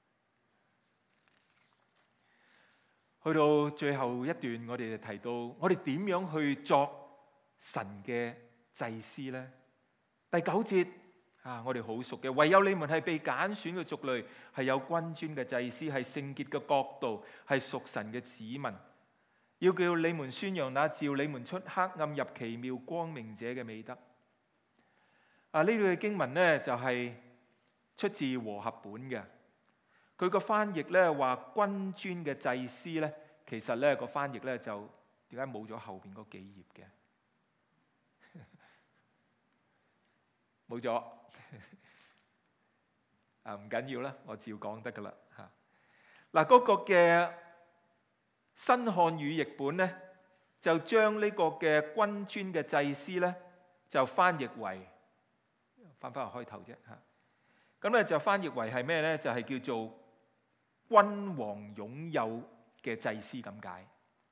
Speaker 1: 去到最後一段，我哋就提到我哋點樣去作神嘅祭司呢？第9節我哋好熟嘅，唯有你們係被揀選嘅族類，係有君尊嘅祭司，係聖潔嘅國度，係屬神嘅子民，要叫你們宣揚那召你們出黑暗入奇妙光明者嘅美德。呢度嘅經文呢，就係出自和合本嘅，佢個翻譯呢話君尊嘅祭司呢，其實呢個翻譯呢就點解冇咗後邊嗰幾頁嘅？冇咗唔緊要啦，我照講得噶啦嚇。嗱，嗰個嘅新漢語譯本咧，就將呢個嘅君尊嘅祭司咧，就翻譯為翻返去開頭啫嚇。咁咧就翻譯為係咩咧？就係叫做君王擁有嘅祭司咁解。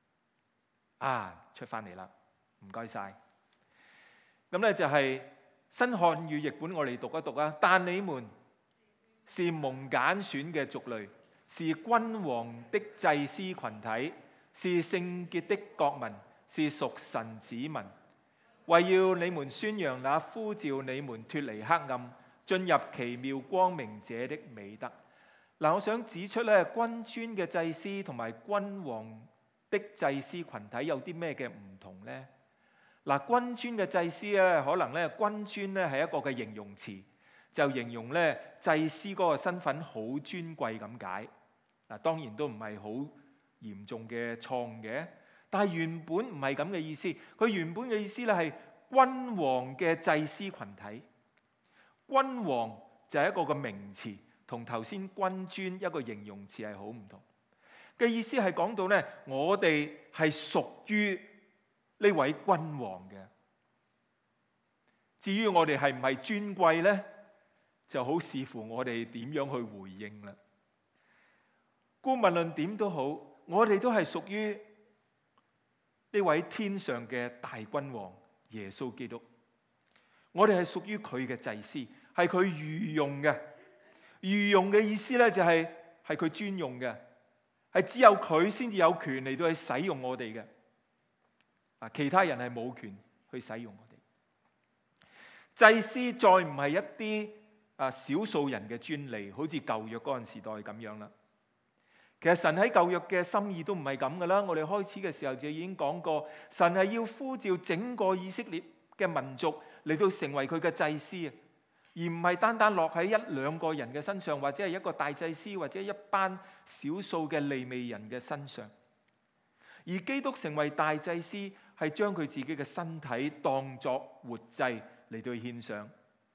Speaker 1: 出翻嚟啦，唔該晒。咁咧就係新漢語譯本，我哋讀一讀啊。但你們是蒙揀選嘅族類，是君王的祭司群體，是聖潔的國民，是屬神子民，為要你們宣揚那呼召你們脫離黑暗，進入奇妙光明者的美德。我想指出咧，君尊嘅祭司同埋君王的祭司群體有啲咩嘅唔同呢？君尊嘅祭司咧，可能咧君尊咧係一個嘅形容詞，就形容咧祭司嗰個身份好尊貴咁解。當然都唔係好嚴重嘅錯嘅，但係原本唔係咁嘅意思。佢原本嘅意思咧係君王嘅祭司群體。君王就係一個嘅名詞，同頭先君尊一個形容詞係好唔同嘅意思，係講到咧我哋係屬於呢位君王嘅。至於我哋係唔係尊貴呢，就好視乎我哋點樣去回應啦。無論點都好，我哋都係屬於呢位天上嘅大君王耶穌基督。我哋係屬於佢嘅祭司，係佢御用嘅。御用嘅意思呢，就係佢專用嘅，係只有佢先至有權嚟到去使用我哋嘅。其他人係冇權去使用我哋。祭司再唔係一啲少數人嘅專利，好似舊約嗰陣時代咁樣啦。其實神喺舊約嘅心意都唔係咁噶啦。我哋開始嘅時候就已經講過，神係要呼召整個以色列嘅民族嚟到成為佢嘅祭司，而唔係單單落喺一兩個人嘅身上，或者係一個大祭司，或者一班少數嘅利未人嘅身上。而基督成為大祭司，係將佢自己嘅身體當作活祭嚟到獻上，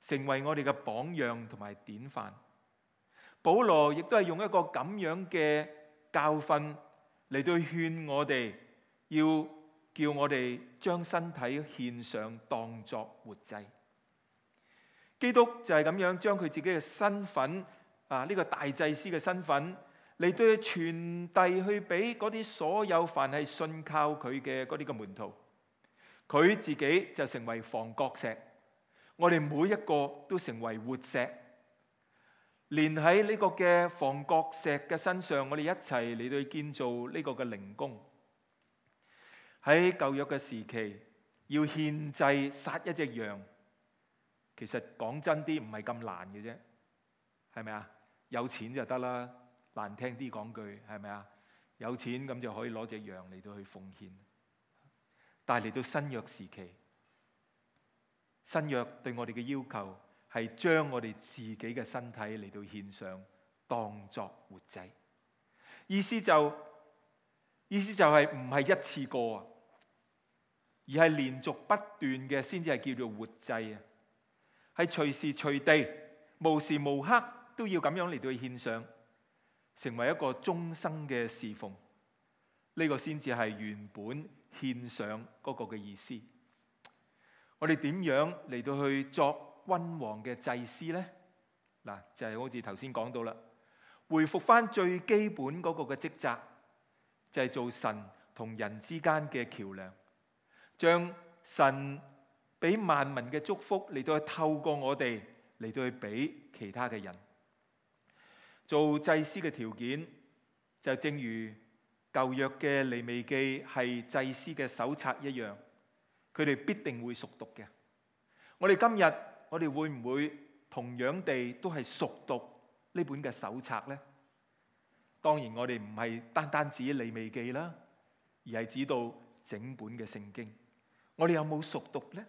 Speaker 1: 成為我哋嘅榜樣同埋典範。保羅亦都係用一個咁樣嘅教訓嚟到勸我哋，要叫我哋將身體獻上當作活祭。基督就係咁樣將佢自己嘅身份呢個大祭司嘅身份嚟到傳遞去俾嗰啲所有凡係信靠佢嘅嗰啲嘅門徒。佢自己就成為房角石，我哋每一個都成為活石，連喺呢個嘅房角石嘅身上，我哋一齊嚟到建造呢個嘅靈宮。喺舊約嘅時期，要獻祭殺一隻羊，其實講真啲唔係咁難嘅啫，係咪啊？有錢就得啦，難聽啲講句係咪啊？有錢咁就可以攞隻羊嚟到去奉獻。但係嚟到新約時期，新約對我哋嘅要求係將我哋自己嘅身體嚟到獻上，當作活祭。意思就係唔係一次過啊，而係連續不斷嘅先至係叫做活祭啊，係隨時隨地、無時無刻都要咁樣嚟到去獻上，成為一個終生嘅侍奉。呢個先至係原本獻上嗰個嘅意思。我哋點樣嚟到去作君王嘅祭司呢？嗱，就係好似頭先講到啦，回復翻最基本嗰個嘅職責，就係做神同人之間嘅橋樑，將神俾萬民嘅祝福嚟到去透過我哋嚟到去俾其他嘅人。做祭司嘅條件就正如舊約嘅利未記係祭司嘅手冊一樣，佢哋必定會熟讀嘅。我哋今日我哋會唔會同樣地都係熟讀呢本嘅手冊呢？當然我哋唔係單止利未記啦，而係指到整本嘅聖經。我哋有冇熟讀呢？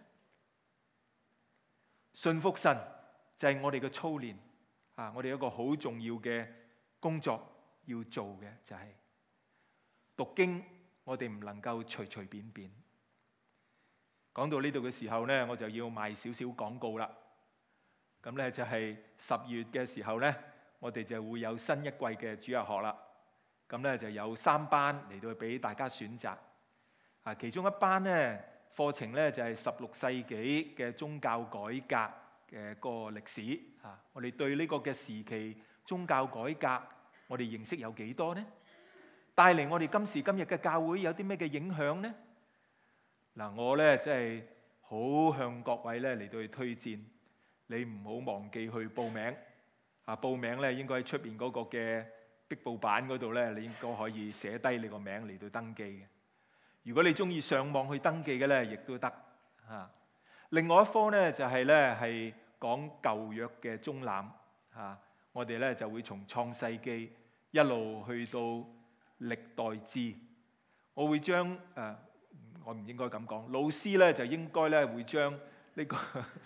Speaker 1: 信服神就係我哋嘅操練啊！我哋一個好重要嘅工作要做嘅就係讀經，我哋唔能夠隨隨便便。講到呢度嘅時候呢，我就要賣少少廣告啦。咁呢就係10月嘅時候呢，我哋就會有新一季嘅主日學啦。咁呢就有3班嚟到俾大家選擇。啊，其中一班呢課程呢就係16世紀嘅宗教改革嘅個歷史。啊，我哋對呢個嘅時期宗教改革，我哋認識有幾多呢？帶嚟我哋今時今日嘅教會有啲咩嘅影響呢？嗱，我咧真係好向各位咧嚟到去推薦，你唔好忘記去報名。啊，報名咧應該喺出邊嗰個嘅壁報板嗰度咧，你應該可以寫低你個名嚟到登記嘅。如果你中意上網去登記嘅咧，亦都得嚇。另外一科咧就係咧係講舊約嘅綜覽嚇，我哋咧就會從創世記一路去到歷代志。我會將我唔應該咁講，老師咧就應該咧會將呢個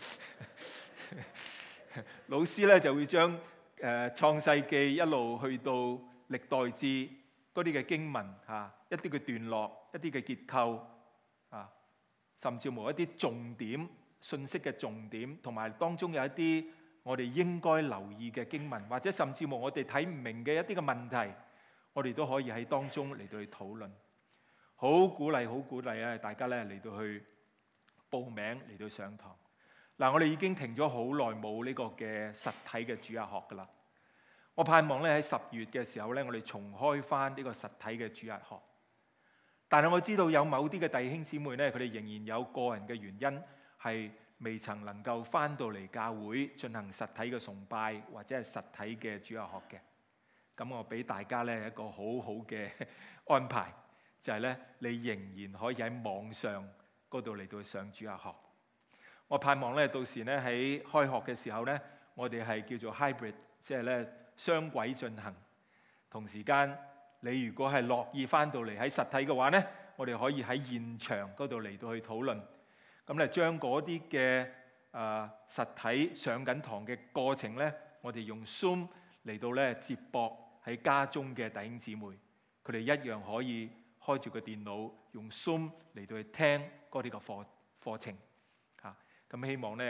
Speaker 1: 老師咧就會將創世記一路去到歷代志嗰啲嘅經文嚇，一啲嘅段落、一啲嘅結構啊，甚至乎一啲重點信息嘅重點，同埋當中有一啲我哋應該留意嘅經文，或者甚至乎我哋睇唔明嘅一啲嘅問題，我哋都可以喺當中嚟到去討論。好鼓勵啊！大家咧嚟到去報名嚟到上堂。嗱，我哋已經停咗好耐冇呢個嘅實體嘅主日學噶啦。我盼望咧喺10月嘅時候咧，我哋重開翻呢個實體嘅主日學。但係我知道有某啲嘅弟兄姊妹咧，佢哋仍然有個人嘅原因係未曾能夠翻到嚟教會進行實體嘅崇拜或者係實體嘅主日學嘅。咁我俾大家咧一個好好嘅安排。就係咧，你仍然可以喺網上嗰度嚟到上主日學。我盼望咧，到時咧喺開學嘅時候咧，我哋係叫做 hybrid， 即係咧雙軌進行。同時間，你如果係樂意翻到嚟喺實體嘅話咧，我哋可以喺現場嗰度嚟到去討論。咁咧，將嗰啲嘅實體上緊堂嘅過程咧，我哋用 Zoom 嚟到咧接駁喺家中嘅弟兄姊妹，佢哋一樣可以開住個電腦，用 Zoom 嚟到去聽嗰啲個課程嚇。咁希望咧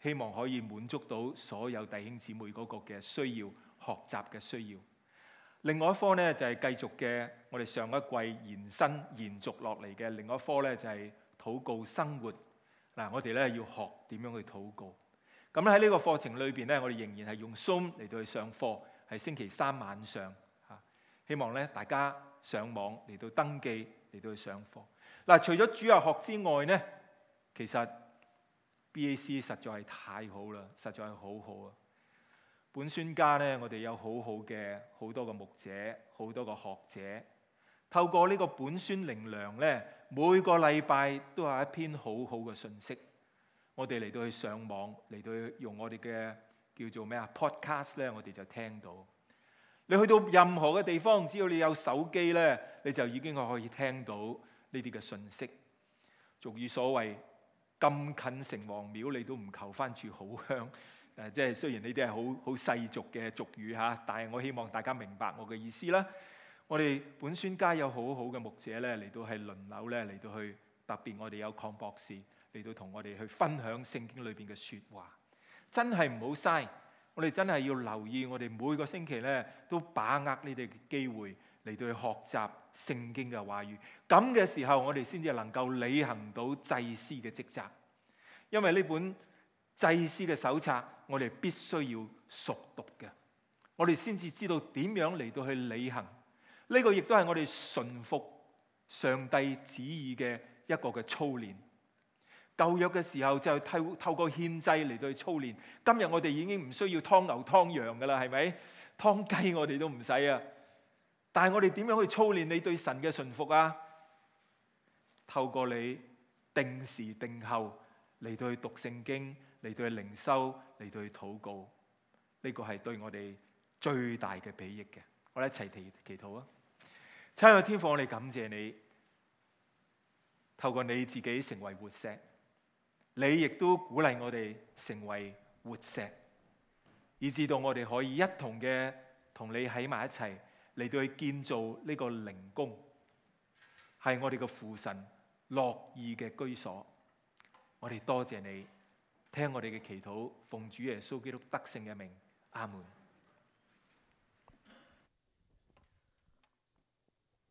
Speaker 1: 希望可以滿足到所有弟兄姊妹嗰個嘅需要、學習嘅需要。另外一科呢，就係繼續嘅我哋上一季延續落嚟嘅另外一科呢，就係禱告生活。嗱，我哋咧要學點樣去禱告。咁喺呢個課程裏邊咧，我哋仍然係用 Zoom 嚟到去上課，係星期三晚上嚇。希望咧大家上網嚟到登記嚟到去上課。嗱，除咗主日學之外咧，其實 BAC 實在係太好啦，實在係好好啊！本宣家咧，我哋有好多個牧者，好多個學者，透過呢個本宣靈糧咧，每個禮拜都有一篇好好嘅信息。我哋嚟到去上網，嚟到去用我哋嘅叫做咩啊 podcast 咧，我哋就聽到。你去到任何嘅地方，只要你有手機咧，你就已經可以聽到呢啲嘅信息。俗語所謂咁近城隍廟，你都唔求翻住好香。即係雖然呢啲係好世俗嘅俗語嚇，但係我希望大家明白我嘅意思啦。我哋本宣家有好好嘅牧者咧，嚟到係輪流咧，嚟到去特別我哋有鄺博士嚟到同我哋去分享聖經裏邊嘅説話，真係唔好嘥。我哋真係要留意，我哋每個星期咧都把握呢啲嘅機會嚟到去學習聖經嘅話語。咁嘅時候，我哋先至能夠履行到祭司嘅職責。因為呢本祭司嘅手冊，我哋必須要熟讀嘅，我哋先至知道點樣嚟到去履行。呢個亦都係我哋順服上帝旨意嘅一個嘅操練。舊約嘅時候就透過獻祭嚟到去操練，今日我哋已經唔需要劏牛劏羊噶啦，係咪？劏雞我哋都唔使啊。但係我哋點樣去操練你對神嘅順服啊？透過你定時定候嚟到去讀聖經，嚟到去靈修，嚟到去禱告，呢個係對我哋最大嘅裨益嘅。我哋一齊祈禱啊！親愛嘅天父，我哋感謝你，透過你自己成為活石，你亦都鼓勵我哋成為活石，以至到我哋可以一同嘅同你喺埋一齊嚟到去建造呢個靈宮，係我哋嘅父神樂意嘅居所。我哋多謝你，聽我哋嘅祈禱，奉主耶穌基督得勝嘅名，阿門。